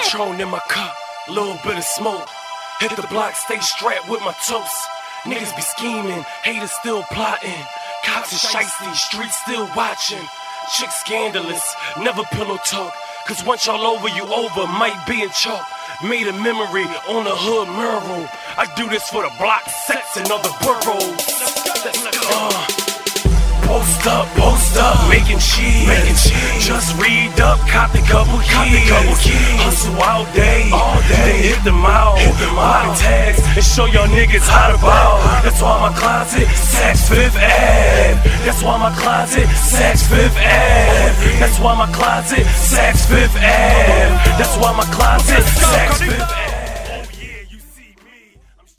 Patron in my cup, little bit of smoke. Hit the block, stay strapped with my toast. Niggas be scheming, haters still plotting. Cops is shiesty, streets still watching. Chicks scandalous, never pillow talk. Cause once y'all over, you over, might be in chalk. Made a memory on the hood mural. I do this for the block sets and other boroughs. Post up, making cheese. Just read up, cop a couple keys. Hustle all day, then hit them out. Buy tags and show y'all niggas how to ball. That's why my closet, Saks Fifth Ave. That's why my closet, Saks Fifth Ave. That's why my closet, Saks Fifth Ave. That's why my closet, Saks Fifth Ave.